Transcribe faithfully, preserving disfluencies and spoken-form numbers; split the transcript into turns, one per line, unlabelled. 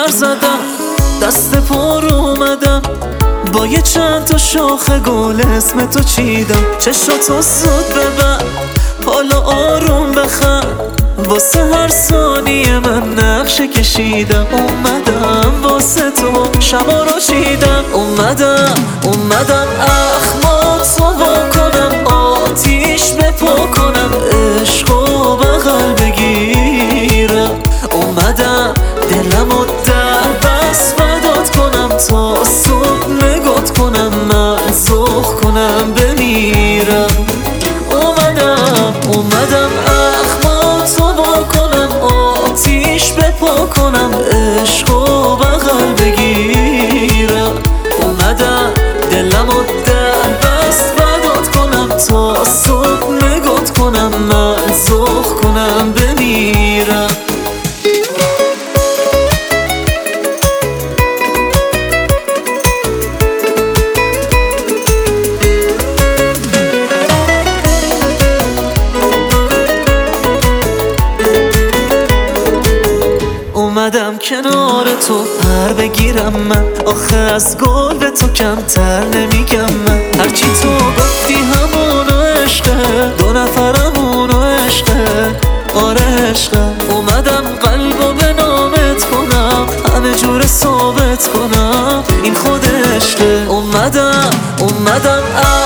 پر زدم، دست پر اومدم، با یه چند تا شاخ گل اسم تو چیدم. چشاتو زود ببر، حالا آروم بخند، واسه هر ثانیه من نقشه کشیدم. اومدم واسه تو شبا رو چیدم، اومدم اومدم اخماتو وا کنم، آتیش بپا کنم، عشقو بغل بگیرم. اومدم دلمو در بس فدات کنم، تا صبح نگات کنم، من ذوق کنم بمیرم. اومدم اومدم اخماتو وا کنم، آتیش بپا کنم، عشقو بغل بگیرم. اومدم دلمو در بس فدات کنم، تا صبح نگات کنم، من ذوق کنم بمیرم. اومدم کنار تو پر بگیرم من، آخه از گل به تو کمتر نمیگم من. هرچی تو گفتی همونو عشقه، دو نفرمونو عشقه، آره عشقه. اومدم قلبو به نامت کنم، همه جور ثابت کنم این خود عشقه. اومدم اومدم